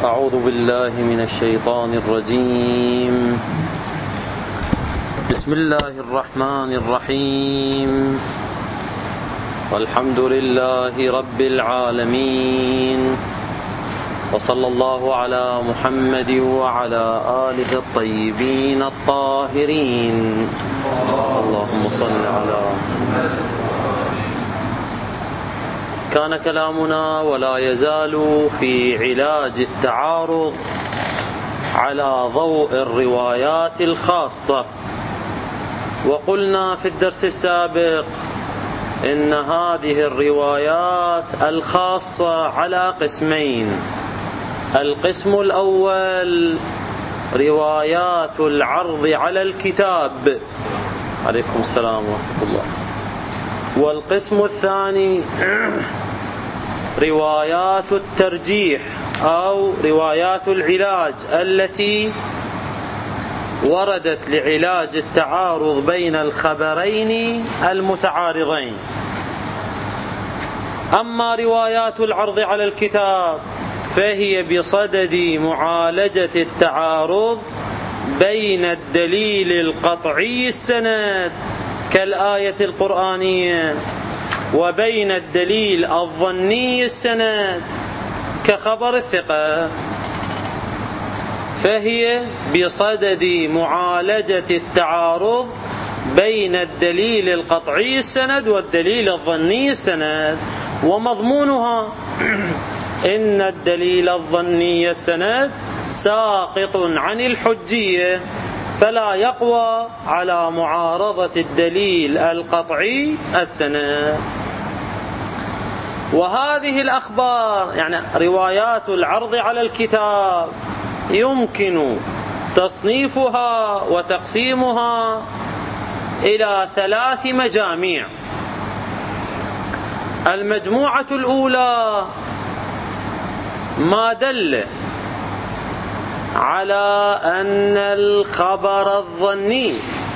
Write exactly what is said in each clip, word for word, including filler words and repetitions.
أعوذ بالله من الشيطان الرجيم. بسم الله الرحمن الرحيم. والحمد لله رب العالمين، وصلى الله على محمد وعلى آله الطيبين الطاهرين. اللهم صل على محمد. كان كلامنا ولا يزال في علاج التعارض على ضوء الروايات الخاصة، وقلنا في الدرس السابق إن هذه الروايات الخاصة على قسمين. القسم الأول روايات العرض على الكتاب، عليكم السلام ورحمة الله، والقسم الثاني روايات الترجيح أو روايات العلاج التي وردت لعلاج التعارض بين الخبرين المتعارضين. أما روايات العرض على الكتاب فهي بصدد معالجة التعارض بين الدليل القطعي السند كالآية القرآنية وبين الدليل الظني السند كخبر الثقة، فهي بصدد معالجة التعارض بين الدليل القطعي السند والدليل الظني السند. ومضمونها إن الدليل الظني السند ساقط عن الحجية، فلا يقوى على معارضة الدليل القطعي السند. وهذه الأخبار يعني روايات العرض على الكتاب يمكن تصنيفها وتقسيمها إلى ثلاث مجاميع. المجموعة الأولى ما دل على أن الخبر الظني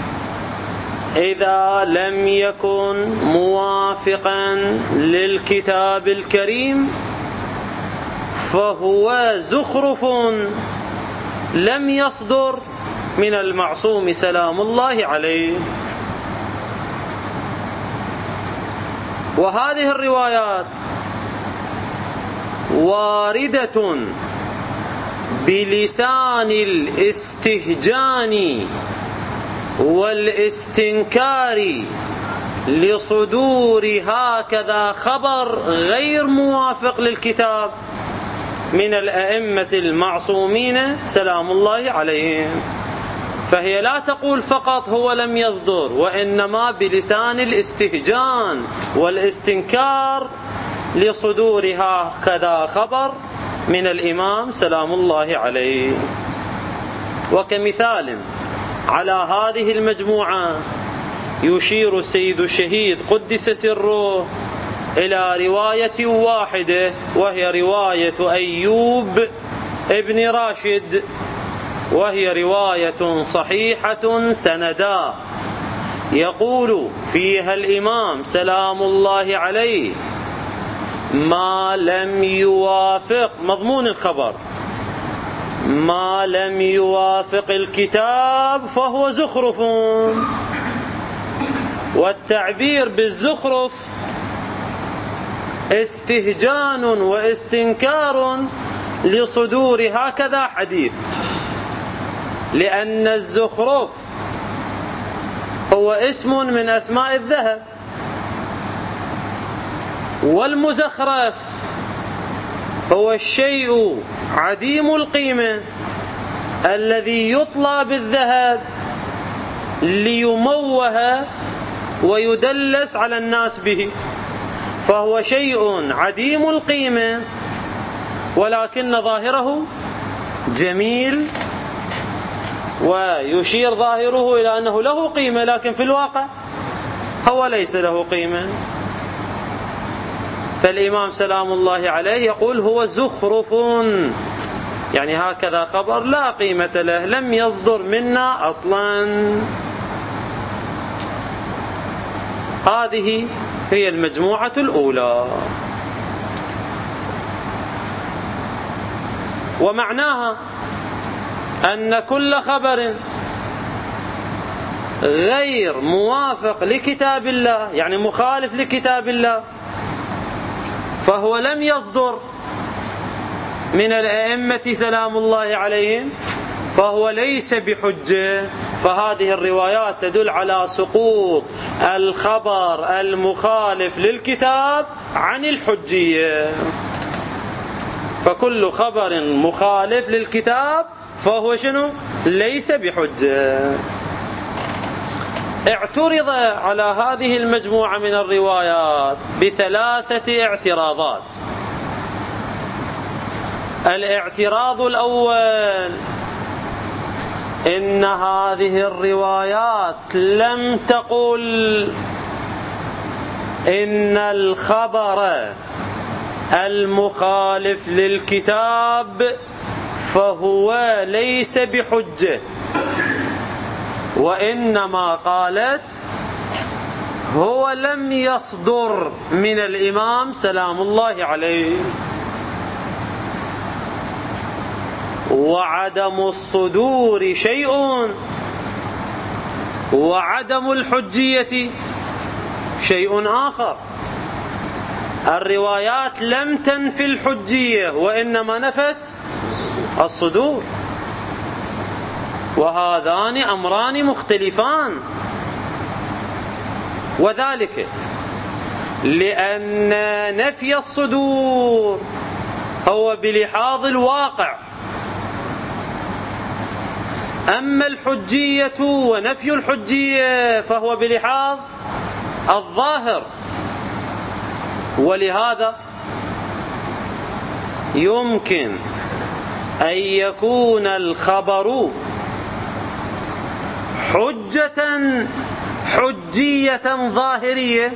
إذا لم يكن موافقا للكتاب الكريم فهو زخرف لم يصدر من المعصوم سلام الله عليه. وهذه الروايات واردة بلسان الاستهجان والاستنكار لصدور هكذا خبر غير موافق للكتاب من الأئمة المعصومين سلام الله عليهم. فهي لا تقول فقط هو لم يصدر، وإنما بلسان الاستهجان والاستنكار لصدور هكذا خبر من الإمام سلام الله عليه. وكمثال على هذه المجموعة يشير السيد الشهيد قدس سره إلى رواية واحدة، وهي رواية أيوب ابن راشد، وهي رواية صحيحة سندا. يقول فيها الإمام سلام الله عليه: ما لم يوافق مضمون الخبر، ما لم يوافق الكتاب فهو زخرف. والتعبير بالزخرف استهجان واستنكار لصدور هكذا حديث، لأن الزخرف هو اسم من أسماء الذهب، والمزخرف هو الشيء عديم القيمة الذي يطلى بالذهب ليموه ويدلس على الناس به، فهو شيء عديم القيمة ولكن ظاهره جميل، ويشير ظاهره إلى أنه له قيمة، لكن في الواقع هو ليس له قيمة. فالإمام سلام الله عليه يقول هو زخرف، يعني هكذا خبر لا قيمة له، لم يصدر منا أصلا. هذه هي المجموعة الأولى. ومعناها أن كل خبر غير موافق لكتاب الله، يعني مخالف لكتاب الله، فهو لم يصدر من الأئمة سلام الله عليهم، فهو ليس بحجة. فهذه الروايات تدل على سقوط الخبر المخالف للكتاب عن الحجية. فكل خبر مخالف للكتاب فهو شنو؟ ليس بحجة. اعترض على هذه المجموعة من الروايات بثلاثة اعتراضات. الاعتراض الأول: إن هذه الروايات لم تقل إن الخبر المخالف للكتاب فهو ليس بحجة، وإنما قالت هو لم يصدر من الإمام سلام الله عليه. وعدم الصدور شيء وعدم الحجية شيء آخر. الروايات لم تنفي الحجية وإنما نفت الصدور، وهذان أمران مختلفان. وذلك لأن نفي الصدور هو بلحاظ الواقع، أما الحجية ونفي الحجية فهو بلحاظ الظاهر. ولهذا يمكن أن يكون الخبر حجة حجية ظاهرية،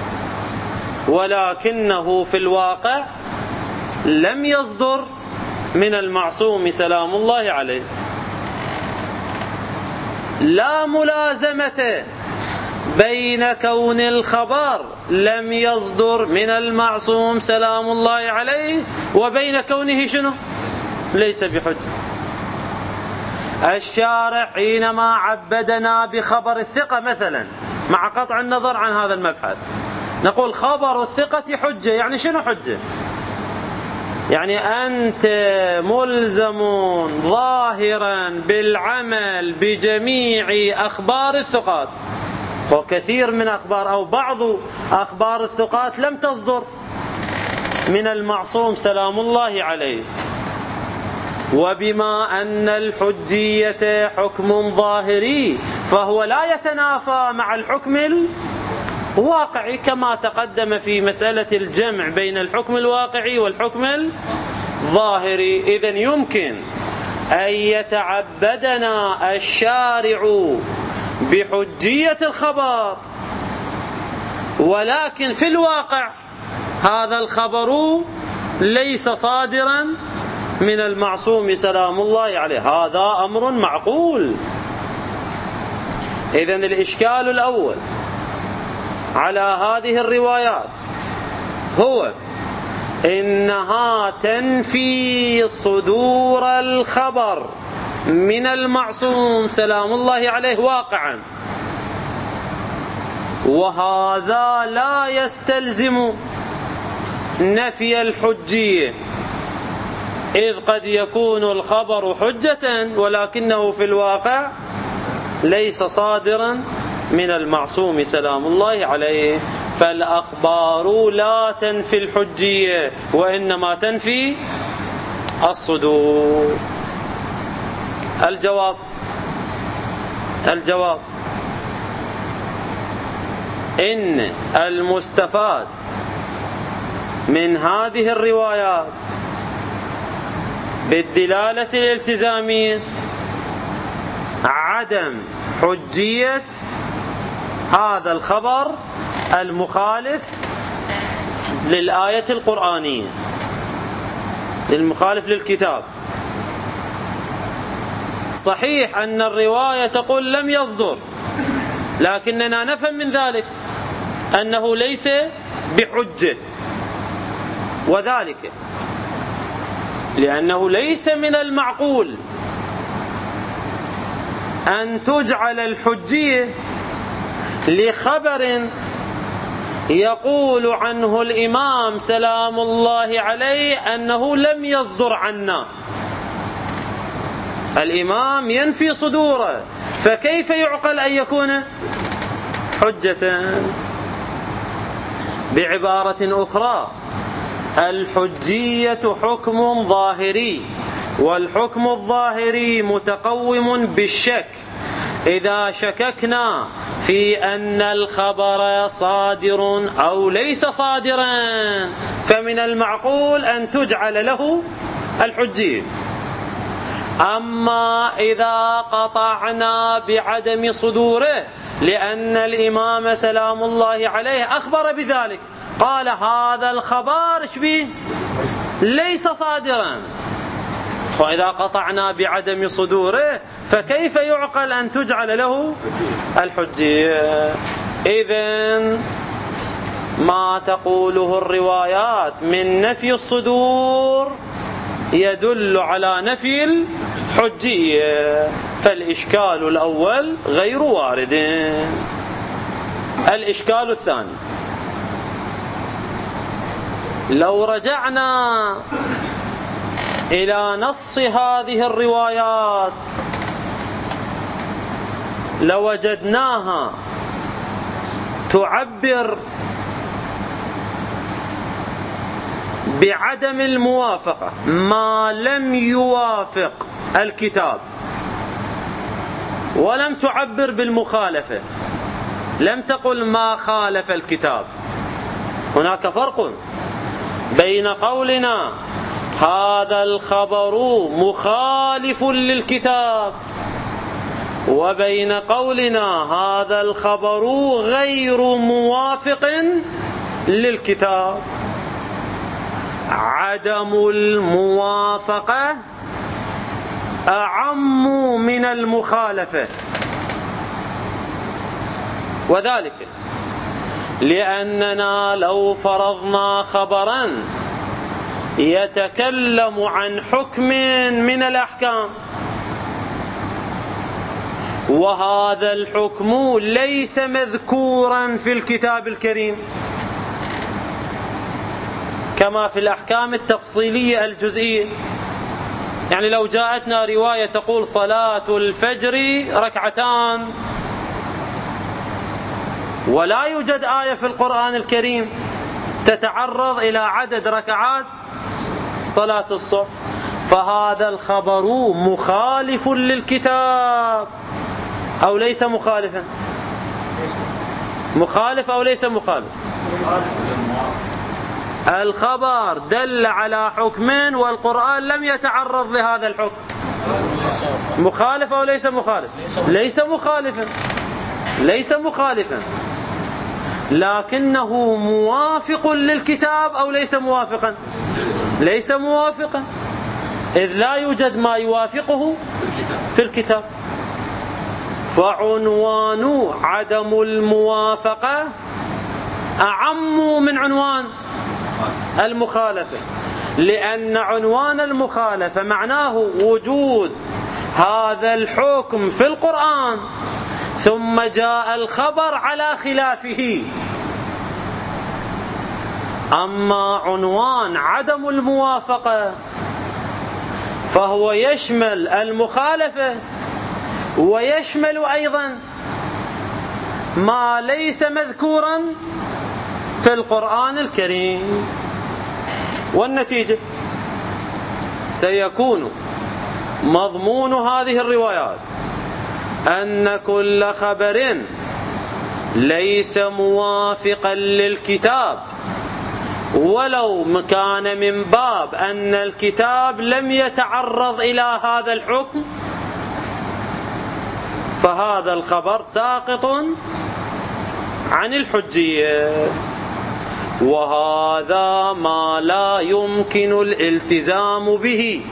ولكنه في الواقع لم يصدر من المعصوم سلام الله عليه. لا ملازمة بين كون الخبر لم يصدر من المعصوم سلام الله عليه وبين كونه شنو؟ ليس بحجة. الشارع حينما عبدنا بخبر الثقة مثلا، مع قطع النظر عن هذا المبحث، نقول خبر الثقة حجة. يعني شنو حجة؟ يعني أنت ملزم ظاهرا بالعمل بجميع أخبار الثقات، وكثير من أخبار أو بعض أخبار الثقات لم تصدر من المعصوم سلام الله عليه. وبما أن الحجية حكم ظاهري فهو لا يتنافى مع الحكم الواقعي، كما تقدم في مسألة الجمع بين الحكم الواقعي والحكم الظاهري. إذن يمكن أن يتعبدنا الشارع بحجية الخبر، ولكن في الواقع هذا الخبر ليس صادرا من المعصوم سلام الله عليه. هذا أمر معقول. إذن الإشكال الأول على هذه الروايات هو إنها تنفي صدور الخبر من المعصوم سلام الله عليه واقعا، وهذا لا يستلزم نفي الحجية، إذ قد يكون الخبر حجة ولكنه في الواقع ليس صادرا من المعصوم سلام الله عليه. فالأخبار لا تنفي الحجية وإنما تنفي الصدور. الجواب الجواب إن المستفاد من هذه الروايات بالدلالة الالتزامية عدم حجية هذا الخبر المخالف للآية القرآنية، المخالف للكتاب. صحيح أن الرواية تقول لم يصدر، لكننا نفهم من ذلك أنه ليس بحجة. وذلك لأنه ليس من المعقول أن تجعل الحجية لخبر يقول عنه الإمام سلام الله عليه أنه لم يصدر عنا. الإمام ينفي صدوره، فكيف يعقل أن يكون حجة؟ بعبارة أخرى، الحجية حكم ظاهري، والحكم الظاهري متقوم بالشك. إذا شككنا في أن الخبر صادر أو ليس صادرا فمن المعقول أن تجعل له الحجية. أما إذا قطعنا بعدم صدوره لأن الإمام سلام الله عليه أخبر بذلك، قال هذا الخبر شبيه ليس صادرا، فإذا قطعنا بعدم صدوره فكيف يعقل أن تجعل له الحجية؟ إذن ما تقوله الروايات من نفي الصدور يدل على نفي الحجية، فالإشكال الأول غير وارد. الإشكال الثاني، لو رجعنا إلى نص هذه الروايات لوجدناها تعبر بعدم الموافقة ما لم يوافق الكتاب، ولم تعبر بالمخالفة، لم تقل ما خالف الكتاب. هناك فرق بين قولنا هذا الخبر مخالف للكتاب وبين قولنا هذا الخبر غير موافق للكتاب. عدم الموافقة أعم من المخالفة، وذلك لأننا لو فرضنا خبرا يتكلم عن حكم من الأحكام وهذا الحكم ليس مذكورا في الكتاب الكريم كما في الأحكام التفصيلية الجزئية، يعني لو جاءتنا رواية تقول صلاة الفجر ركعتان ولا يوجد آية في القرآن الكريم تتعرض إلى عدد ركعات صلاة الصبح، فهذا الخبر مخالف للكتاب أو ليس مخالفا؟ مخالف أو ليس مخالف؟ الخبر دل على حكم والقرآن لم يتعرض لهذا الحكم، مخالف أو ليس مخالف؟ ليس مخالفا، ليس مخالفا، لكنه موافق للكتاب أو ليس موافقا؟ ليس موافقا، إذ لا يوجد ما يوافقه في الكتاب. فعنوان عدم الموافقة أعم من عنوان المخالفة، لأن عنوان المخالفة معناه وجود هذا الحكم في القرآن ثم جاء الخبر على خلافه. أما عنوان عدم الموافقة فهو يشمل المخالفة ويشمل أيضا ما ليس مذكورا في القرآن الكريم، والنتيجة سيكون مضمون هذه الروايات أن كل خبر ليس موافقا للكتاب ولو كان من باب أن الكتاب لم يتعرض إلى هذا الحكم فهذا الخبر ساقط عن الحجية، وهذا ما لا يمكن الالتزام به،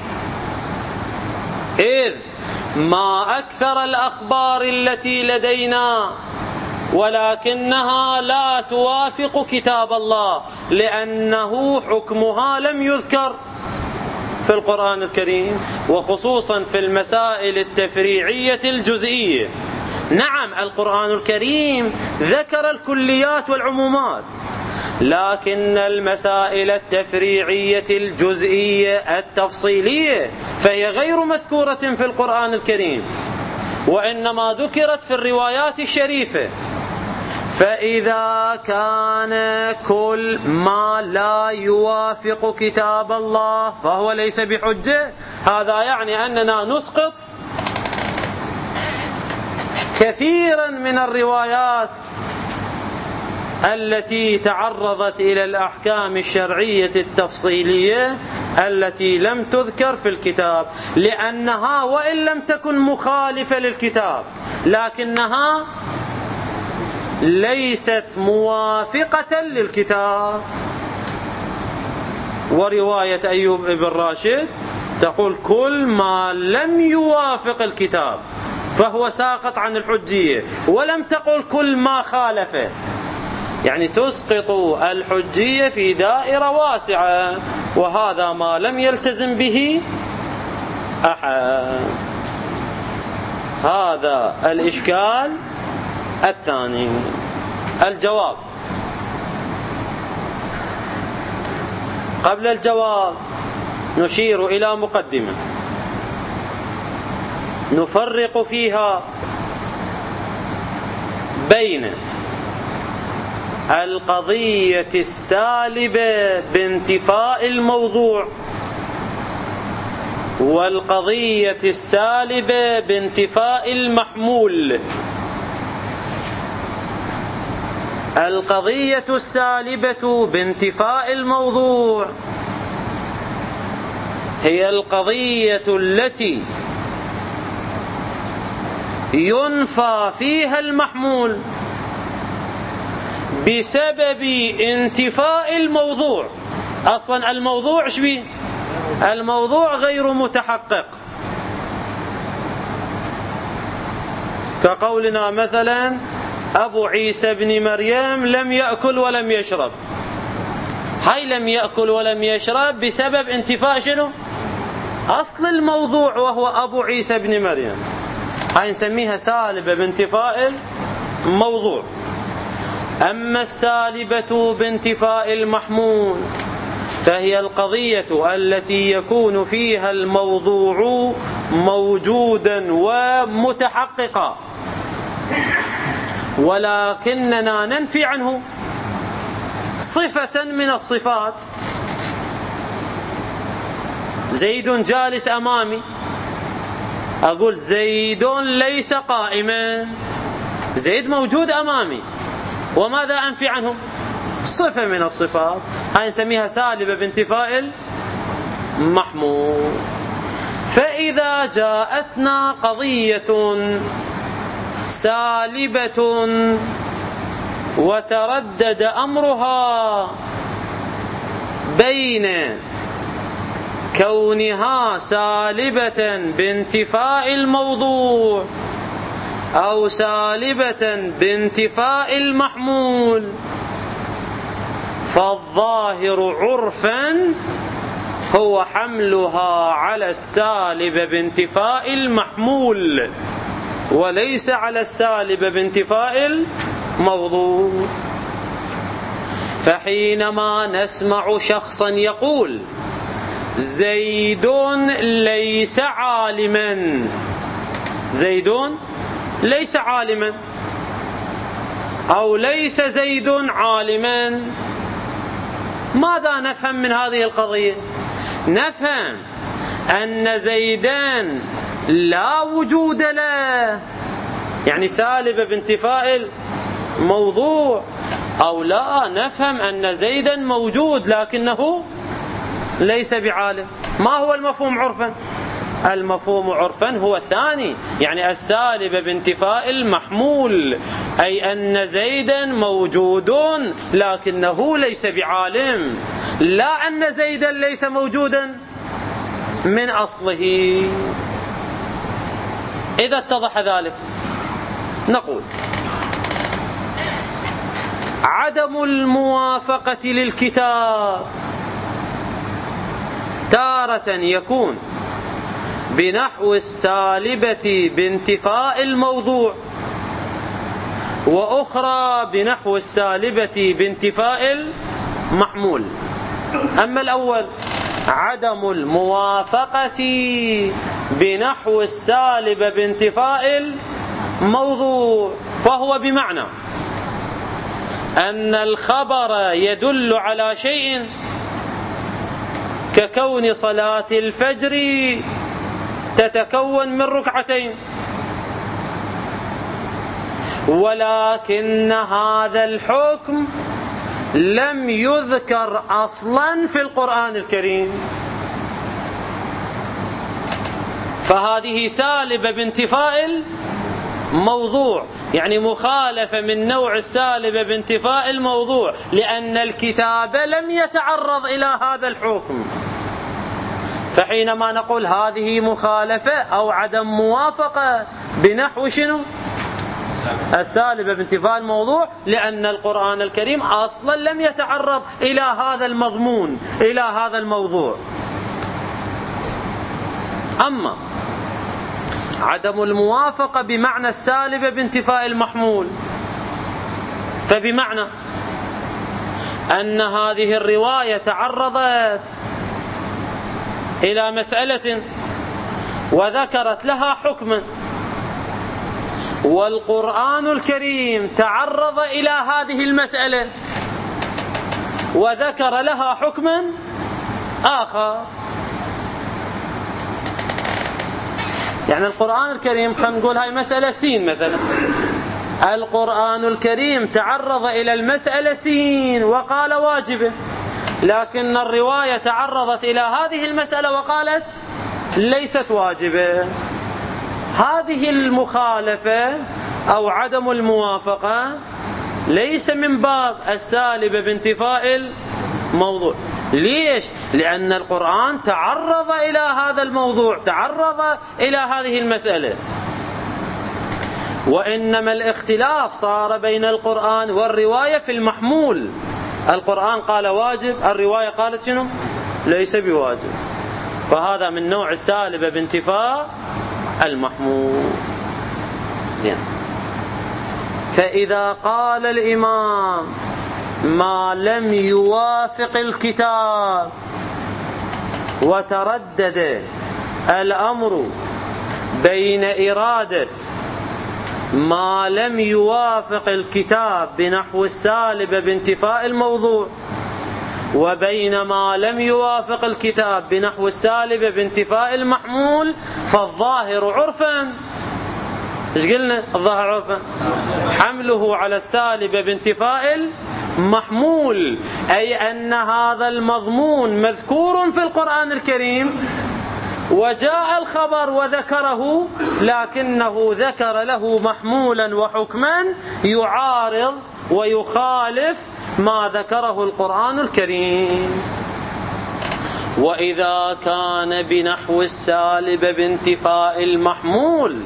إذ ما أكثر الأخبار التي لدينا ولكنها لا توافق كتاب الله لأنه حكمها لم يذكر في القرآن الكريم، وخصوصا في المسائل التفريعية الجزئية. نعم القرآن الكريم ذكر الكليات والعمومات، لكن المسائل التفريعية الجزئية التفصيلية فهي غير مذكورة في القرآن الكريم، وإنما ذكرت في الروايات الشريفة. فإذا كان كل ما لا يوافق كتاب الله فهو ليس بحجة، هذا يعني أننا نسقط كثيرا من الروايات التي تعرضت إلى الأحكام الشرعية التفصيلية التي لم تذكر في الكتاب، لأنها وإن لم تكن مخالفة للكتاب لكنها ليست موافقة للكتاب. ورواية أيوب بن راشد تقول كل ما لم يوافق الكتاب فهو ساقط عن الحجية، ولم تقل كل ما خالفه، يعني تسقط الحجية في دائرة واسعة، وهذا ما لم يلتزم به أحد. هذا الإشكال الثاني. الجواب. قبل الجواب نشير إلى مقدمة نفرق فيها بين القضية السالبة بانتفاء الموضوع والقضية السالبة بانتفاء المحمول. القضية السالبة بانتفاء الموضوع هي القضية التي ينفى فيها المحمول بسبب انتفاء الموضوع. أصلا الموضوع ايش بيه؟ الموضوع غير متحقق، كقولنا مثلا أبو عيسى بن مريم لم يأكل ولم يشرب. هاي لم يأكل ولم يشرب بسبب انتفاء شنو؟ أصل الموضوع وهو أبو عيسى بن مريم. هاي نسميها سالبة بانتفاء الموضوع. أما السالبة بانتفاء المحمول فهي القضية التي يكون فيها الموضوع موجودا ومتحققا، ولكننا ننفي عنه صفة من الصفات. زيد جالس أمامي، أقول زيد ليس قائما، زيد موجود أمامي، وماذا أنفي عنه؟ صفة من الصفات. هاي نسميها سالبة بانتفاء المحمول. فإذا جاءتنا قضية سالبة وتردد أمرها بين كونها سالبة بانتفاء الموضوع أو سالبة بانتفاء المحمول، فالظاهر عرفا هو حملها على السالب بانتفاء المحمول وليس على السالب بانتفاء الموضوع. فحينما نسمع شخصا يقول زيد ليس عالما، زيد ليس عالما، أو ليس زيد عالما، ماذا نفهم من هذه القضية؟ نفهم أن زيدان لا وجود له، يعني سالبة بانتفاء الموضوع، أو لا نفهم أن زيدا موجود لكنه ليس بعالم. ما هو المفهوم عرفا؟ المفهوم عرفا هو الثاني، يعني السالبة بانتفاء المحمول، أي أن زيدا موجود لكنه ليس بعالم، لا أن زيدا ليس موجودا من أصله. إذا اتضح ذلك نقول عدم الموافقة للكتاب تارة تارة يكون بنحو السالبة بانتفاء الموضوع، وأخرى بنحو السالبة بانتفاء المحمول. أما الأول عدم الموافقة بنحو السالب بانتفاء الموضوع، فهو بمعنى أن الخبر يدل على شيء ككون صلاة الفجر تتكون من ركعتين، ولكن هذا الحكم لم يذكر أصلا في القرآن الكريم، فهذه سالبة بانتفاء الموضوع، يعني مخالفة من نوع السالبة بانتفاء الموضوع، لأن الكتاب لم يتعرض إلى هذا الحكم. فحينما نقول هذه مخالفة أو عدم موافقة بنحو شنو؟ السالبة بانتفاء الموضوع، لأن القرآن الكريم أصلا لم يتعرض إلى هذا المضمون، إلى هذا الموضوع. أما عدم الموافقة بمعنى السالبة بانتفاء المحمول، فبمعنى أن هذه الرواية تعرضت إلى مسألة وذكرت لها حكما، والقرآن الكريم تعرض إلى هذه المسألة وذكر لها حكما آخر. يعني القرآن الكريم، خلينا نقول هاي مسألة سين مثلا، القرآن الكريم تعرض إلى المسألة سين وقال واجبة، لكن الرواية تعرضت إلى هذه المسألة وقالت ليست واجبة. هذه المخالفة أو عدم الموافقة ليس من باب السالبة بانتفاء الموضوع. ليش؟ لأن القرآن تعرض إلى هذا الموضوع، تعرض إلى هذه المسألة، وإنما الاختلاف صار بين القرآن والرواية في المحمول. القرآن قال واجب، الرواية قالت شنو؟ ليس بواجب، فهذا من نوع السالبة بانتفاء المحمول. زين. فإذا قال الإمام ما لم يوافق الكتاب وتردد الأمر بين إرادة ما لم يوافق الكتاب بنحو السالبة بانتفاء الموضوع وبين ما لم يوافق الكتاب بنحو السالبة بانتفاء المحمول، فالظاهر عرفا، ايش قلنا؟ الظاهر عرفا حمله على السالبة بانتفاء المحمول، أي أن هذا المضمون مذكور في القرآن الكريم وجاء الخبر وذكره، لكنه ذكر له محمولا وحكما يعارض ويخالف ما ذكره القرآن الكريم. وإذا كان بنحو السالب بانتفاء المحمول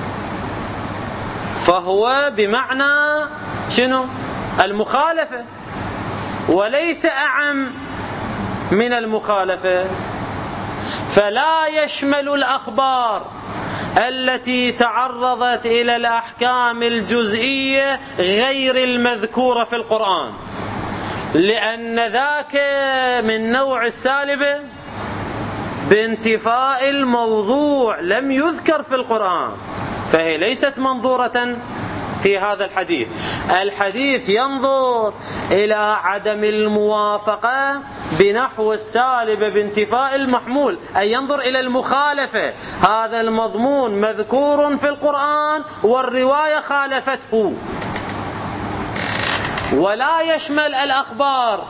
فهو بمعنى شنو؟ المخالفة، وليس أعم من المخالفة، فلا يشمل الأخبار التي تعرضت إلى الأحكام الجزئية غير المذكورة في القرآن، لأن ذاك من نوع السالبة بانتفاء الموضوع لم يذكر في القرآن، فهي ليست منظورة في هذا الحديث. الحديث ينظر إلى عدم الموافقة بنحو السالبة بانتفاء المحمول، أي ينظر إلى المخالفة، هذا المضمون مذكور في القرآن والرواية خالفته، ولا يشمل الأخبار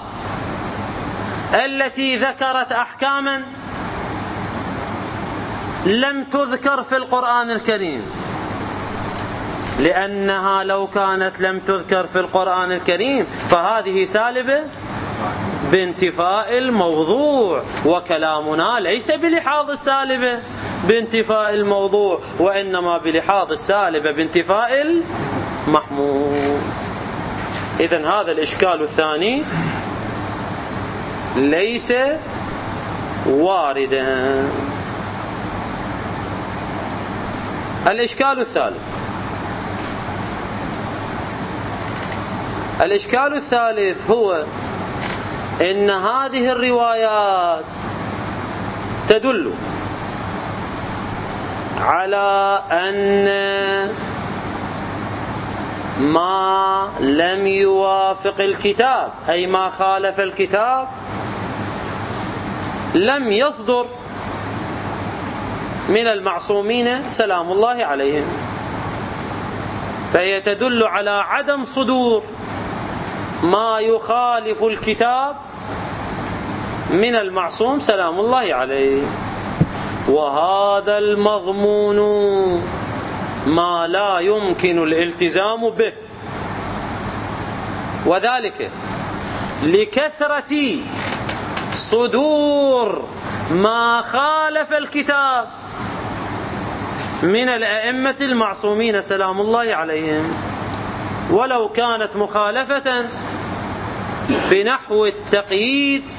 التي ذكرت أحكاما لم تذكر في القرآن الكريم، لأنها لو كانت لم تذكر في القرآن الكريم فهذه سالبة بانتفاء الموضوع، وكلامنا ليس بلحاظ السالبة بانتفاء الموضوع، وإنما بلحاظ السالبة بانتفاء المحمول. إذن هذا الإشكال الثاني ليس واردا. الإشكال الثالث الإشكال الثالث هو إن هذه الروايات تدل على أن ما لم يوافق الكتاب، أي ما خالف الكتاب، لم يصدر من المعصومين سلام الله عليهم، فهي تدل على عدم صدور ما يخالف الكتاب من المعصوم سلام الله عليه. وهذا المضمون ما لا يمكن الالتزام به، وذلك لكثرة صدور ما خالف الكتاب من الأئمة المعصومين سلام الله عليهم، ولو كانت مخالفة بنحو التقييد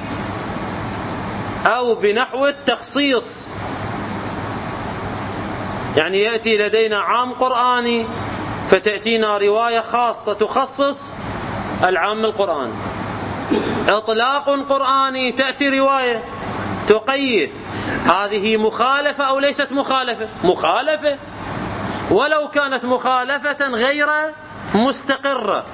أو بنحو التخصيص. يعني يأتي لدينا عام قرآني فتأتينا رواية خاصة تخصص العام القرآني، إطلاق قرآني تأتي رواية تقيد. هذه مخالفة أو ليست مخالفة؟ مخالفة، ولو كانت مخالفة غير مستقرة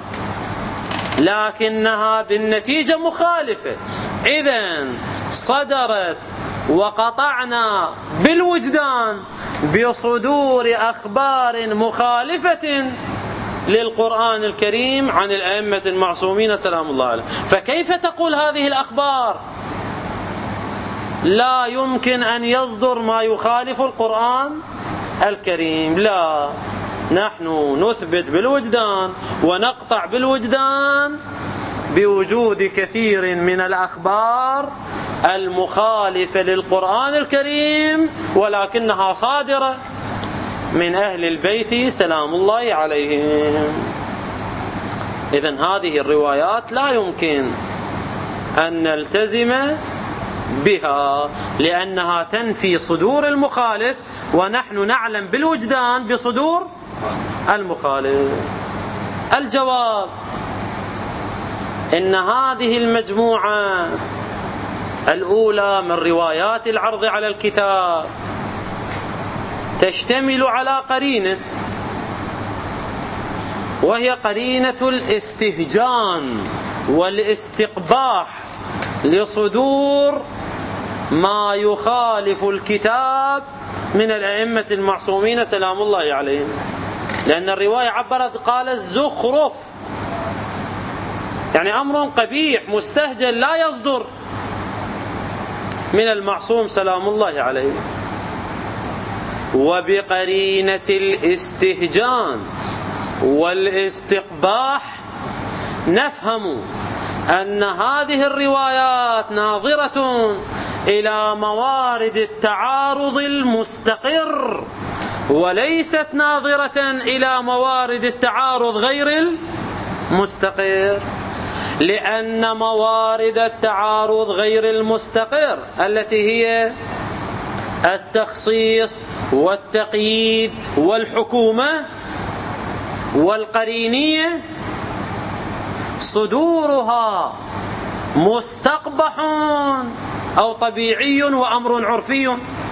لكنها بالنتيجة مخالفة. إذن صدرت وقطعنا بالوجدان بصدور أخبار مخالفة للقرآن الكريم عن الأئمة المعصومين سلام الله عليهم. فكيف تقول هذه الأخبار لا يمكن أن يصدر ما يخالف القرآن الكريم؟ لا، نحن نثبت بالوجدان ونقطع بالوجدان بوجود كثير من الأخبار المخالفة للقرآن الكريم ولكنها صادرة من أهل البيت سلام الله عليهم. إذن هذه الروايات لا يمكن أن نلتزم بها لأنها تنفي صدور المخالف، ونحن نعلم بالوجدان بصدور المخالف. الجواب: إن هذه المجموعة الأولى من روايات العرض على الكتاب تشتمل على قرينة، وهي قرينة الاستهجان والاستقباح لصدور ما يخالف الكتاب من الأئمة المعصومين سلام الله عليهم. لأن الرواية عبرت قال الزخرف، يعني أمر قبيح مستهجن لا يصدر من المعصوم سلام الله عليه. وبقرينة الاستهجان والاستقباح نفهم أن هذه الروايات ناظرة إلى موارد التعارض المستقر، وليست ناظرة إلى موارد التعارض غير المستقر، لأن موارد التعارض غير المستقر التي هي التخصيص والتقييد والحكومة والقرينية صدورها مستقبح أو طبيعي وأمر عرفي.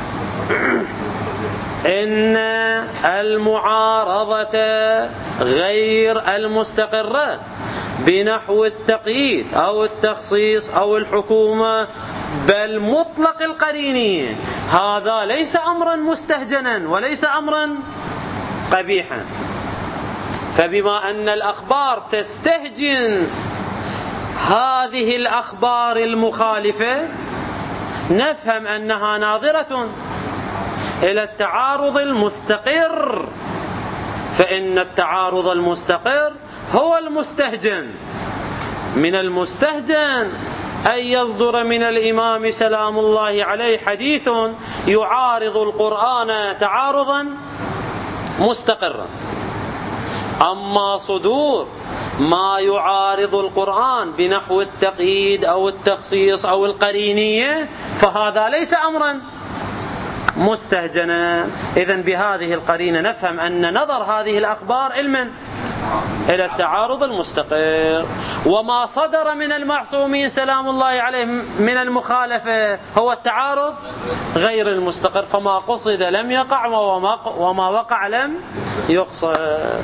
إن المعارضة غير المستقرة بنحو التقييد أو التخصيص أو الحكومة بل مطلق القرينية، هذا ليس أمرا مستهجنا وليس أمرا قبيحا. فبما أن الأخبار تستهجن هذه الأخبار المخالفة نفهم أنها ناظرة إلى التعارض المستقر، فإن التعارض المستقر هو المستهجن. من المستهجن أن يصدر من الإمام سلام الله عليه حديث يعارض القرآن تعارضا مستقرا. أما صدور ما يعارض القرآن بنحو التقييد أو التخصيص أو القرينية فهذا ليس أمرا مستهجنا. إذن بهذه القرينة نفهم أن نظر هذه الأخبار علما إلى التعارض المستقر. وما صدر من المعصومين سلام الله عليهم من المخالفة هو التعارض غير المستقر، فما قصد لم يقع وما وقع لم يقصد.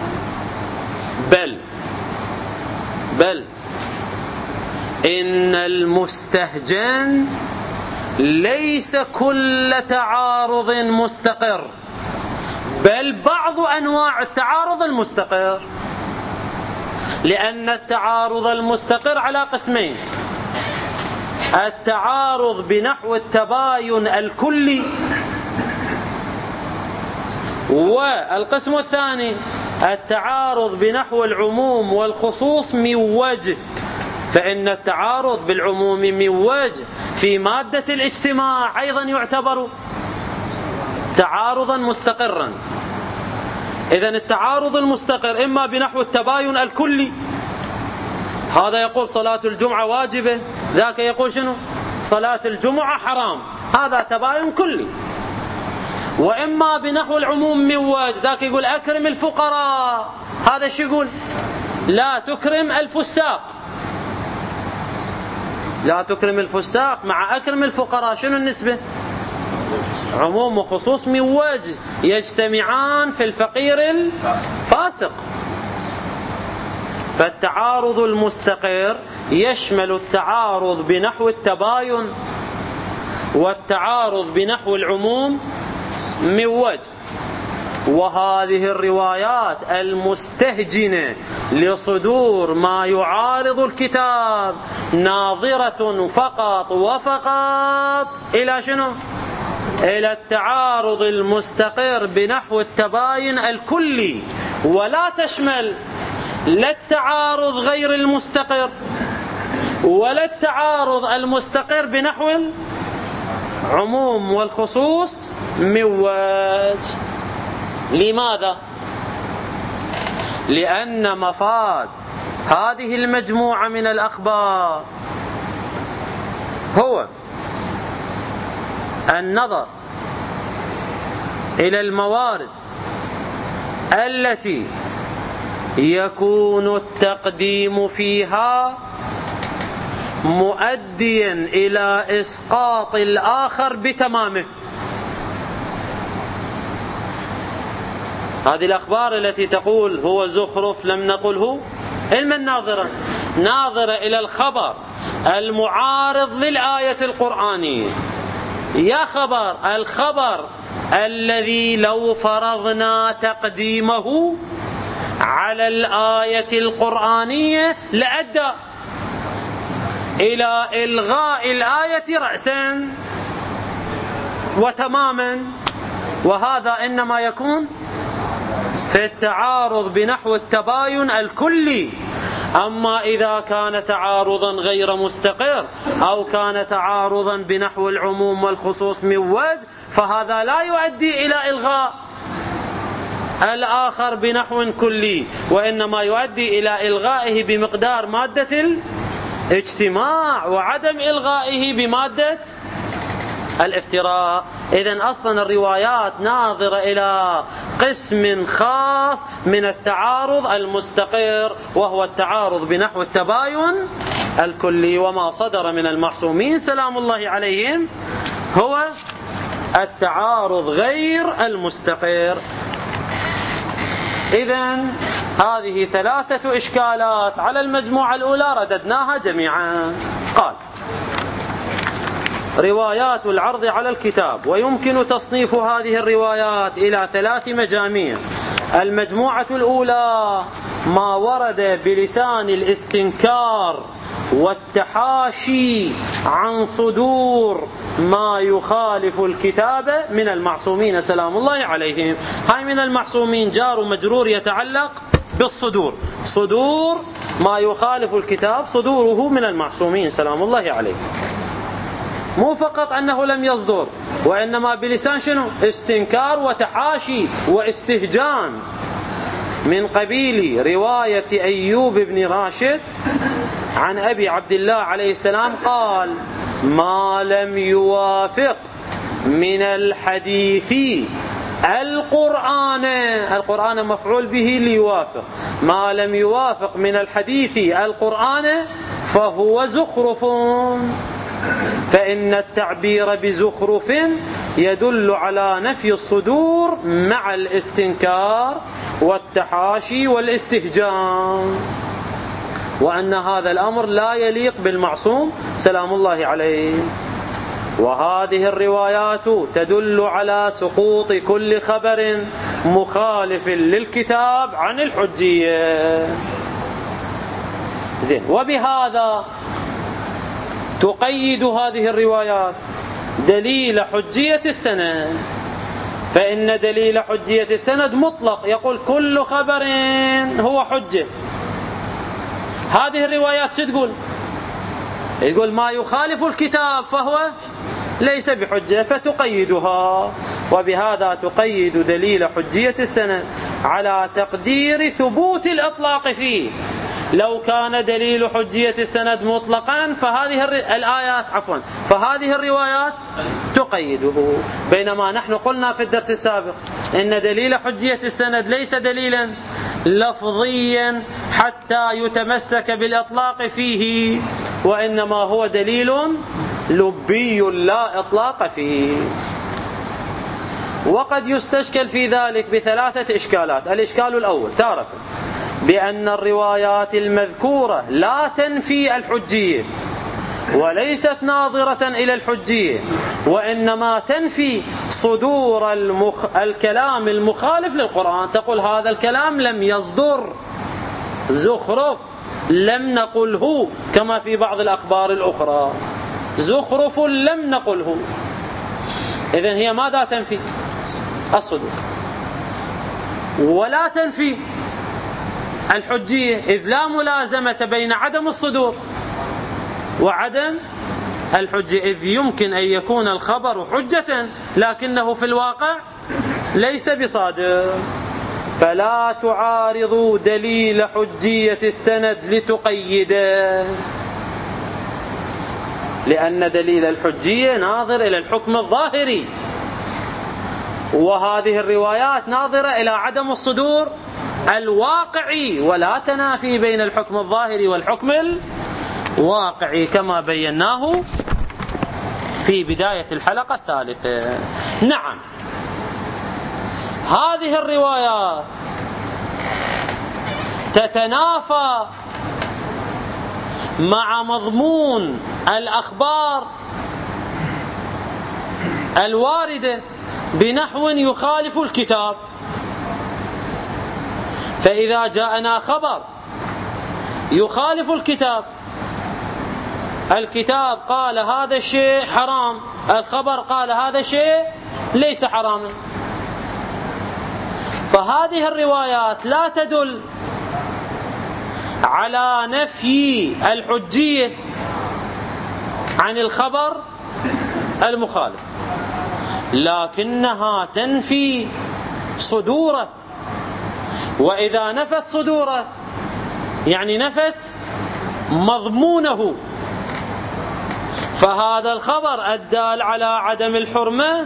بل بل إن المستهجن ليس كل تعارض مستقر، بل بعض أنواع التعارض المستقر، لأن التعارض المستقر على قسمين: التعارض بنحو التباين الكلي، والقسم الثاني التعارض بنحو العموم والخصوص من وجه. فإن التعارض بالعموم من وجه في مادة الاجتماع أيضا يعتبر تعارضا مستقرا. إذن التعارض المستقر إما بنحو التباين الكلي، هذا يقول صلاة الجمعة واجبة، ذاك يقول شنو؟ صلاة الجمعة حرام، هذا تباين كلي. وإما بنحو العموم من وجه، ذاك يقول أكرم الفقراء، هذا شو يقول؟ لا تكرم الفساق، لا تكرم الفساق مع أكرم الفقراء، شنو النسبة؟ عموم وخصوص من وجه يجتمعان في الفقير الفاسق. فالتعارض المستقر يشمل التعارض بنحو التباين والتعارض بنحو العموم من وجه. وهذه الروايات المستهجنة لصدور ما يعارض الكتاب ناظرة فقط وفقط إلى شنو؟ إلى التعارض المستقر بنحو التباين الكلي، ولا تشمل لا التعارض غير المستقر ولا التعارض المستقر بنحو العموم والخصوص من وجه. لماذا؟ لأن مفاد هذه المجموعة من الأخبار هو النظر إلى الموارد التي يكون التقديم فيها مؤديا إلى إسقاط الآخر بتمامه. هذه الأخبار التي تقول هو زخرف لم نقل هو علم الناظرة، ناظرة إلى الخبر المعارض للآية القرآنية. يا خبر، الخبر الذي لو فرضنا تقديمه على الآية القرآنية لأدى إلى إلغاء الآية رأسا وتماما، وهذا إنما يكون في التعارض بنحو التباين الكلي. أما إذا كان تعارضا غير مستقر أو كان تعارضا بنحو العموم والخصوص من وجه فهذا لا يؤدي إلى إلغاء الآخر بنحو كلي، وإنما يؤدي إلى إلغائه بمقدار مادة الاجتماع وعدم إلغائه بمادة الافتراء. إذن أصلا الروايات ناظرة إلى قسم خاص من التعارض المستقر، وهو التعارض بنحو التباين الكلي. وما صدر من المعصومين سلام الله عليهم هو التعارض غير المستقر. إذن هذه ثلاثة إشكالات على المجموعة الأولى رددناها جميعا. قال: روايات العرض على الكتاب، ويمكن تصنيف هذه الروايات إلى ثلاث مجاميع. المجموعة الأولى ما ورد بلسان الاستنكار والتحاشي عن صدور ما يخالف الكتاب من المعصومين سلام الله عليهم. هاي من المعصومين جار ومجرور يتعلق بالصدور، صدور ما يخالف الكتاب صدوره من المعصومين سلام الله عليهم. مو فقط أنه لم يصدر، وإنما بلسان شنو؟ استنكار وتحاشي واستهجان. من قبيل رواية أيوب بن راشد عن أبي عبد الله عليه السلام قال: ما لم يوافق من الحديث القرآن، القرآن مفعول به ليوافق، ما لم يوافق من الحديث القرآن فهو زخرف، فإن التعبير بزخرف يدل على نفي الصدور مع الاستنكار والتحاشي والاستهجان، وأن هذا الأمر لا يليق بالمعصوم سلام الله عليه. وهذه الروايات تدل على سقوط كل خبر مخالف للكتاب عن الحجية. زين، وبهذا تقيد هذه الروايات دليل حجية السند، فإن دليل حجية السند مطلق، يقول كل خبر هو حجة. هذه الروايات شو تقول؟ يقول ما يخالف الكتاب فهو ليس بحجة، فتقيدها. وبهذا تقيد دليل حجية السند على تقدير ثبوت الإطلاق فيه. لو كان دليل حجية السند مطلقا فهذه الآيات عفوا فهذه الروايات تقيده، بينما نحن قلنا في الدرس السابق إن دليل حجية السند ليس دليلا لفظيا حتى يتمسك بالإطلاق فيه، وإنما هو دليل لبي لا إطلاق فيه. وقد يستشكل في ذلك بثلاثة إشكالات. الإشكال الأول تارة بأن الروايات المذكورة لا تنفي الحجية وليست ناظرة إلى الحجية، وإنما تنفي صدور المخ... الكلام المخالف للقرآن. تقول هذا الكلام لم يصدر، زخرف، لم نقله، كما في بعض الأخبار الأخرى زخرف لم نقله. إذن هي ماذا تنفي؟ الصدور، ولا تنفي الحجية، إذ لا ملازمة بين عدم الصدور وعدم الحجة، إذ يمكن أن يكون الخبر حجة لكنه في الواقع ليس بصادر. فلا تعارضوا دليل حجية السند لتقيده، لأن دليل الحجية ناظر إلى الحكم الظاهري، وهذه الروايات ناظرة إلى عدم الصدور الواقعي، ولا تنافي بين الحكم الظاهري والحكم الواقعي كما بيناه في بداية الحلقة الثالثة. نعم، هذه الروايات تتنافى مع مضمون الأخبار الواردة بنحو يخالف الكتاب. فإذا جاءنا خبر يخالف الكتاب، الكتاب قال هذا الشيء حرام، الخبر قال هذا الشيء ليس حراما، فهذه الروايات لا تدل على نفي الحجية عن الخبر المخالف، لكنها تنفي صدوره. وإذا نفت صدوره يعني نفت مضمونه، فهذا الخبر الدال على عدم الحرمة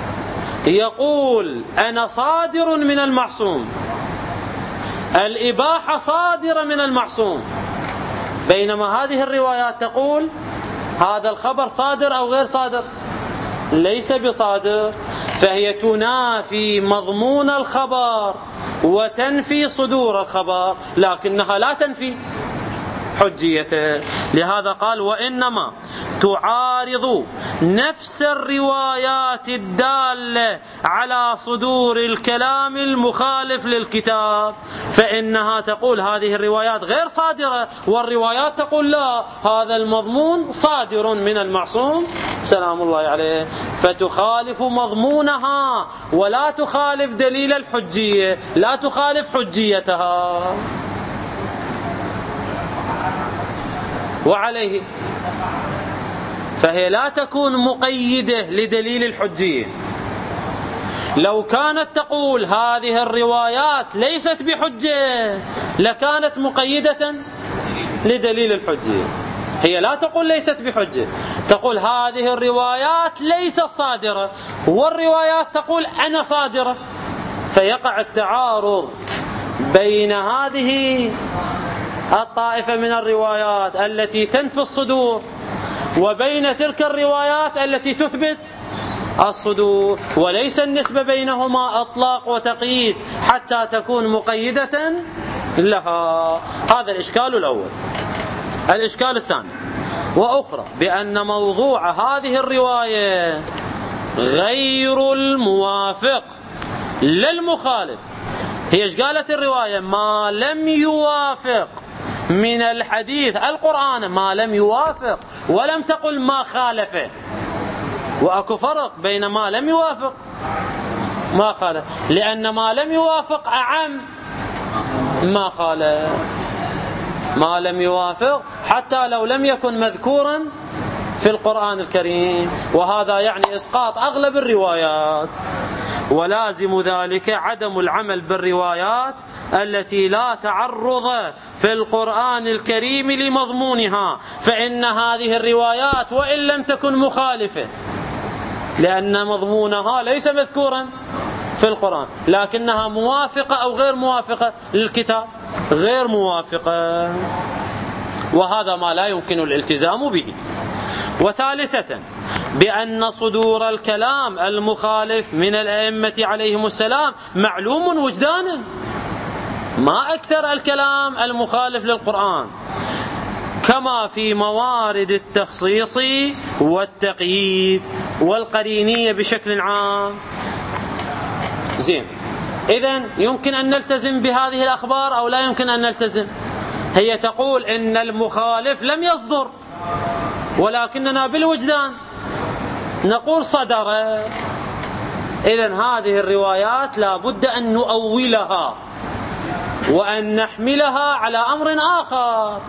يقول أنا صادر من المعصوم، الإباحة صادرة من المعصوم، بينما هذه الروايات تقول هذا الخبر صادر أو غير صادر، ليس بصادر، فهي تنافي مضمون الخبر وتنفي صدور الخبر، لكنها لا تنفي حجيته. لهذا قال وإنما تعارض نفس الروايات الدالة على صدور الكلام المخالف للكتاب، فإنها تقول هذه الروايات غير صادرة، والروايات تقول لا، هذا المضمون صادر من المعصوم سلام الله عليه، فتخالف مضمونها ولا تخالف دليل الحجية، لا تخالف حجيتها. وعليه فهي لا تكون مقيدة لدليل الحجية، لو كانت تقول هذه الروايات ليست بحجة لكانت مقيدة لدليل الحجة. هي لا تقول ليست بحجة، تقول هذه الروايات ليست صادرة، والروايات تقول أنا صادرة، فيقع التعارض بين هذه الطائفة من الروايات التي تنفي الصدور وبين تلك الروايات التي تثبت الصدور، وليس النسبة بينهما إطلاق وتقييد حتى تكون مقيدة لها. هذا الإشكال الأول. الإشكال الثاني وأخرى بأن موضوع هذه الرواية غير الموافق للمخالف. هي ايش قالت الرواية؟ ما لم يوافق من الحديث القرآن، ما لم يوافق، ولم تقل ما خالفه. وأكو فرق بين ما لم يوافق ما خالف، لأن ما لم يوافق أعم ما خالف. ما لم يوافق حتى لو لم يكن مذكورا في القرآن الكريم، وهذا يعني إسقاط أغلب الروايات. ولازم ذلك عدم العمل بالروايات التي لا تعرض في القرآن الكريم لمضمونها، فإن هذه الروايات وإن لم تكن مخالفة لأن مضمونها ليس مذكورا في القرآن، لكنها موافقة أو غير موافقة للكتاب، غير موافقة، وهذا ما لا يمكن الالتزام به. وثالثة بأن صدور الكلام المخالف من الأئمة عليهم السلام معلوم وجدانا، ما أكثر الكلام المخالف للقرآن، كما في موارد التخصيص والتقييد والقرينية بشكل عام. زين، إذن يمكن أن نلتزم بهذه الأخبار أو لا يمكن أن نلتزم؟ هي تقول إن المخالف لم يصدر، ولكننا بالوجدان نقول صدر. إذن هذه الروايات لا بد أن نؤولها وأن نحملها على أمر آخر،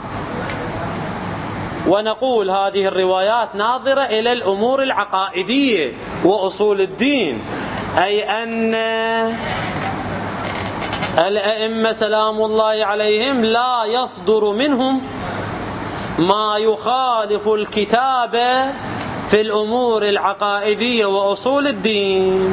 ونقول هذه الروايات ناظرة إلى الأمور العقائدية وأصول الدين، أي أن الأئمة سلام الله عليهم لا يصدر منهم ما يخالف الكتاب في الأمور العقائدية وأصول الدين.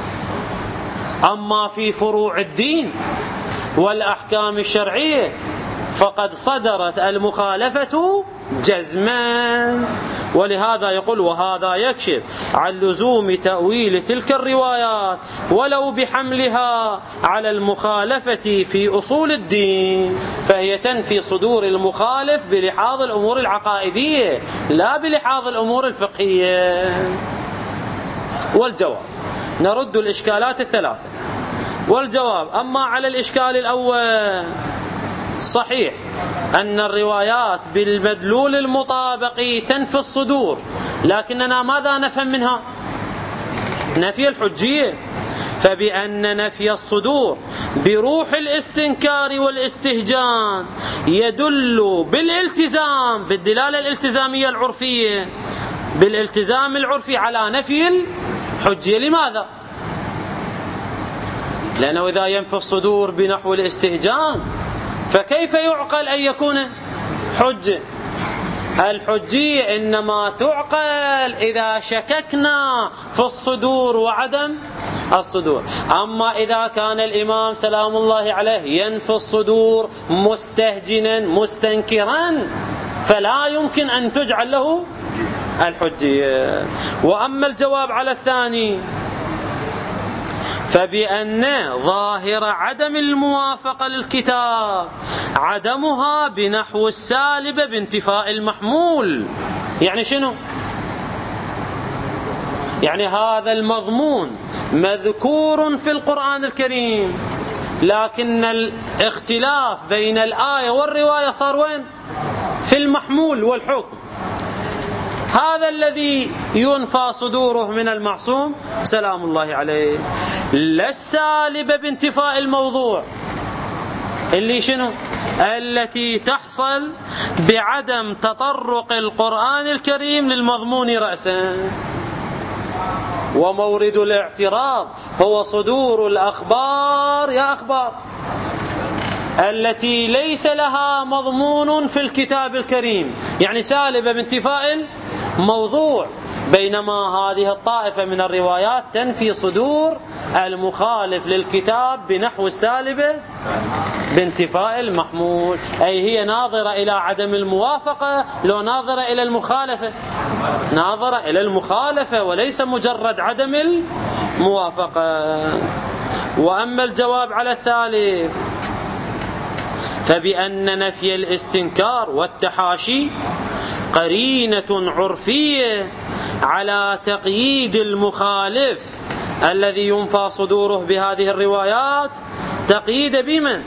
أما في فروع الدين والأحكام الشرعية فقد صدرت المخالفة جزما. ولهذا يقول وهذا يكشف عن لزوم تأويل تلك الروايات ولو بحملها على المخالفة في أصول الدين، فهي تنفي صدور المخالف بلحاظ الأمور العقائدية لا بلحاظ الأمور الفقهية. والجواب نرد الإشكالات الثلاثة. والجواب أما على الإشكال الأول، صحيح أن الروايات بالمدلول المطابق تنفي الصدور، لكننا ماذا نفهم منها؟ نفي الحجية. فبأن نفي الصدور بروح الاستنكار والاستهجان يدل بالالتزام، بالدلالة الالتزامية العرفية، بالالتزام العرفي على نفي الحجية. لماذا؟ لأنه إذا ينفي الصدور بنحو الاستهجان فكيف يعقل أن يكون حجة؟ الحجية إنما تعقل إذا شككنا في الصدور وعدم الصدور. أما إذا كان الإمام سلام الله عليه ينفي الصدور مستهجنا مستنكرا فلا يمكن أن تجعل له الحجية. وأما الجواب على الثاني فبأن ظاهر عدم الموافقة للكتاب عدمها بنحو السالب بانتفاء المحمول. يعني شنو؟ يعني هذا المضمون مذكور في القرآن الكريم، لكن الاختلاف بين الآية والرواية صار وين؟ في المحمول والحكم. هذا الذي ينفى صدوره من المعصوم سلام الله عليه، لا السالبة بانتفاء الموضوع اللي شنو؟ التي تحصل بعدم تطرق القرآن الكريم للمضمون رأسا. ومورد الاعتراض هو صدور الأخبار يا أخبار التي ليس لها مضمون في الكتاب الكريم، يعني سالبة بانتفاء الموضوع، بينما هذه الطائفة من الروايات تنفي صدور المخالف للكتاب بنحو السالبة بانتفاء المحمول، أي هي ناظرة إلى عدم الموافقة لو ناظرة إلى المخالفة، ناظرة إلى المخالفة وليس مجرد عدم الموافقة. وأما الجواب على الثالث فبأن نفي الاستنكار والتحاشي قرينة عرفية على تقييد المخالف الذي ينفى صدوره بهذه الروايات، تقييد بمن؟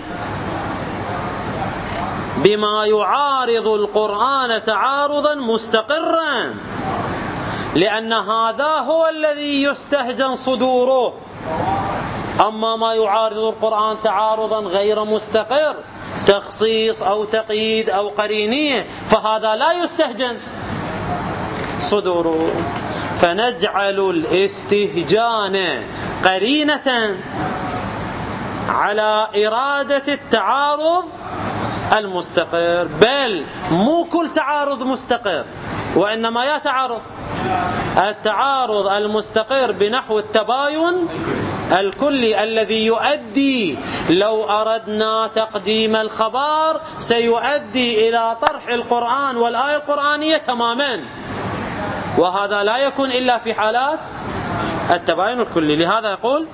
بما يعارض القرآن تعارضا مستقرا، لأن هذا هو الذي يستهجن صدوره. أما ما يعارض القرآن تعارضا غير مستقر، تخصيص أو تقييد أو قرينية، فهذا لا يستهجن صدوره. فنجعل الاستهجان قرينة على إرادة التعارض المستقر، بل مو كل تعارض مستقر، وإنما يتعارض التعارض المستقر بنحو التباين الكلي الذي يؤدي لو أردنا تقديم الخبر سيؤدي إلى طرح القرآن والآية القرآنية تماما، وهذا لا يكون إلا في حالات التباين الكلي. لهذا يقول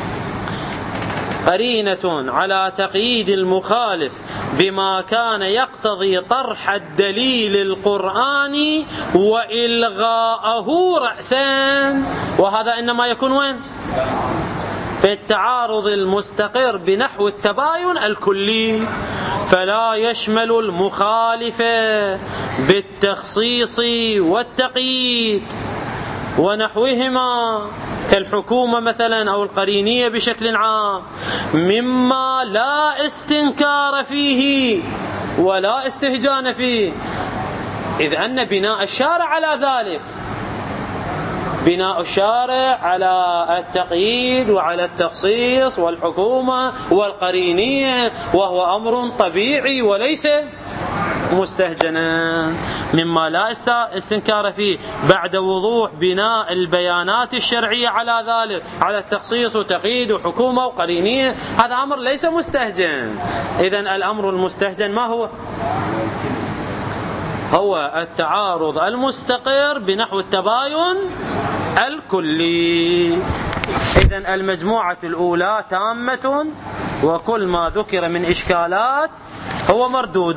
قرينة على تقييد المخالف بما كان يقتضي طرح الدليل القرآني وإلغاءه رأسا، وهذا إنما يكون وين؟ في التعارض المستقر بنحو التباين الكلي، فلا يشمل المخالف بالتخصيص والتقييد ونحوهما كالحكومة مثلا أو القرينية بشكل عام، مما لا استنكار فيه ولا استهجان فيه، إذ أن بناء الشارع على ذلك، بناء الشارع على التقييد وعلى التخصيص والحكومة والقرينية، وهو أمر طبيعي وليس مستهجنا، مما لا استنكار فيه بعد وضوح بناء البيانات الشرعية على ذلك، على التخصيص وتقييد وحكومة وقرينية، هذا أمر ليس مستهجن. إذن الأمر المستهجن ما هو؟ هو التعارض المستقر بنحو التباين الكلي. إذن المجموعة الأولى تامة، وكل ما ذكر من إشكالات هو مردود.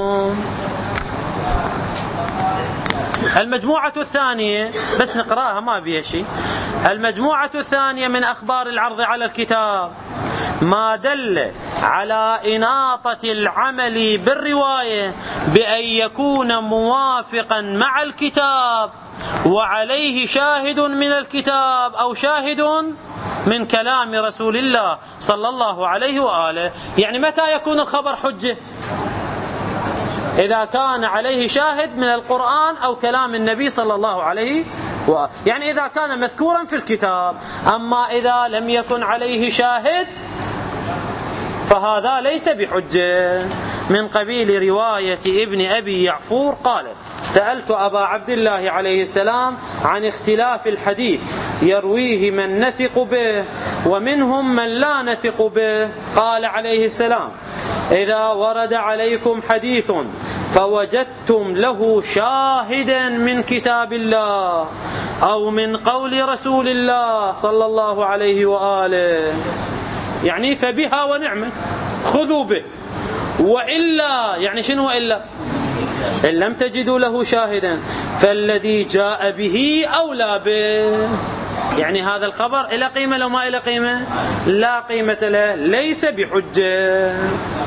المجموعة الثانية بس نقرأها ما بيها شيء. المجموعة الثانية من أخبار العرض على الكتاب ما دل على إناطة العمل بالرواية بأن يكون موافقا مع الكتاب وعليه شاهد من الكتاب أو شاهد من كلام رسول الله صلى الله عليه وآله. يعني متى يكون الخبر حجة؟ إذا كان عليه شاهد من القرآن أو كلام النبي صلى الله عليه وآله، يعني إذا كان مذكورا في الكتاب. أما إذا لم يكن عليه شاهد فهذا ليس بحجة. من قبيل رواية ابن أبي يعفور قال: سألت أبا عبد الله عليه السلام عن اختلاف الحديث يرويه من نثق به ومنهم من لا نثق به. قال عليه السلام: إذا ورد عليكم حديث فوجدتم له شاهدا من كتاب الله أو من قول رسول الله صلى الله عليه وآله، يعني فبها ونعمت، خذوا به. وإلا يعني شنو إلا؟ إن لم تجدوا له شاهدا فالذي جاء به أولى به. يعني هذا الخبر إلى قيمة لو ما إلى قيمة؟ لا قيمة له، ليس بحجة.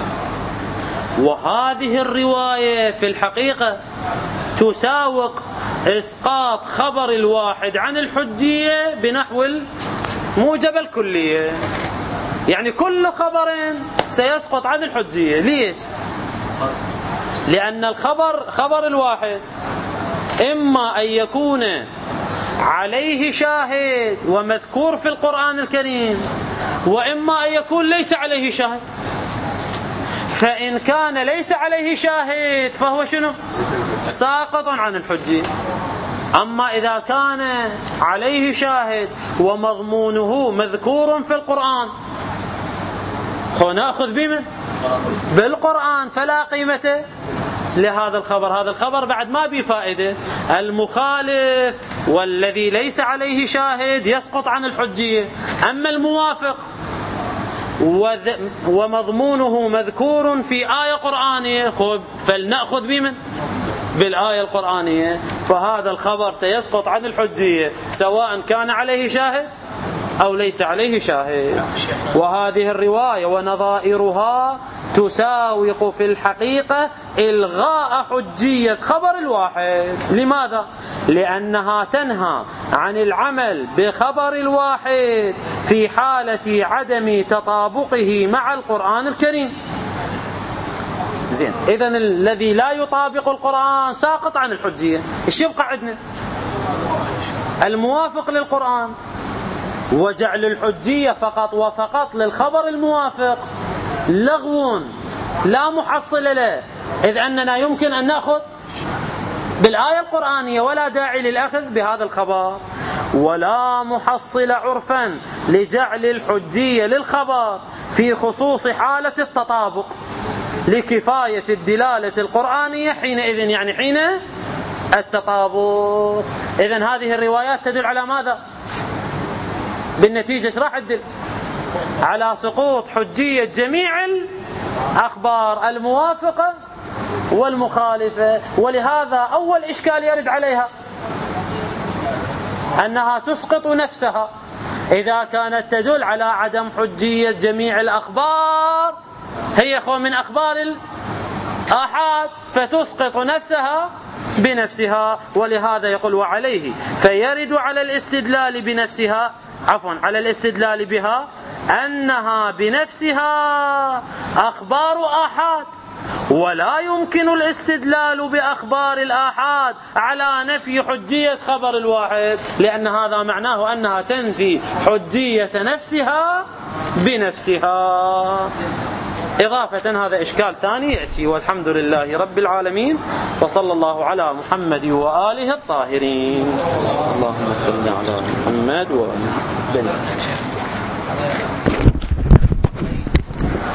وهذه الرواية في الحقيقة تساوق إسقاط خبر الواحد عن الحجية بنحو الموجب الكلية. يعني كل خبر سيسقط عن الحجية. ليش؟ لأن الخبر خبر الواحد إما أن يكون عليه شاهد ومذكور في القرآن الكريم، وإما أن يكون ليس عليه شاهد. فإن كان ليس عليه شاهد فهو شنو؟ ساقط عن الحجية. أما إذا كان عليه شاهد ومضمونه مذكور في القرآن نأخذ بمن؟ بالقرآن، فلا قيمة لهذا الخبر. هذا الخبر بعد ما بفائدة. المخالف والذي ليس عليه شاهد يسقط عن الحجية. أما الموافق ومضمونه مذكور في آية قرآنية فلنأخذ بمن؟ بالآية القرآنية، فهذا الخبر سيسقط عن الحجية سواء كان عليه شاهد أو ليس عليه شاهد. وهذه الرواية ونظائرها تساوق في الحقيقة إلغاء حجية خبر الواحد. لماذا؟ لأنها تنهى عن العمل بخبر الواحد في حالة عدم تطابقه مع القرآن الكريم. زين، إذن الذي لا يطابق القرآن ساقط عن الحجية. إيش يبقى عندنا؟ الموافق للقرآن، وجعل الحجية فقط وفقط للخبر الموافق لغو لا محصل له، إذ أننا يمكن أن نأخذ بالآية القرآنية ولا داعي للأخذ بهذا الخبر. ولا محصل عرفا لجعل الحجية للخبر في خصوص حالة التطابق لكفاية الدلالة القرآنية حينئذ، يعني حين التطابق. إذن هذه الروايات تدل على ماذا؟ بالنتيجة ايش راح تدل؟ على سقوط حجية جميع الأخبار الموافقة والمخالفة. ولهذا أول إشكال يرد عليها أنها تسقط نفسها إذا كانت تدل على عدم حجية جميع الأخبار، هي خو من أخبار الآحاد، فتسقط نفسها بنفسها. ولهذا يقول وعليه فيرد على الاستدلال بنفسها عفوا على الاستدلال بها أنها بنفسها أخبار آحاد، ولا يمكن الاستدلال بأخبار الآحاد على نفي حجية خبر الواحد، لأن هذا معناه أنها تنفي حجية نفسها بنفسها. إضافة هذا إشكال ثاني يأتي. والحمد لله رب العالمين، وصلى الله على محمد وآله الطاهرين. اللهم صل على محمد وآله.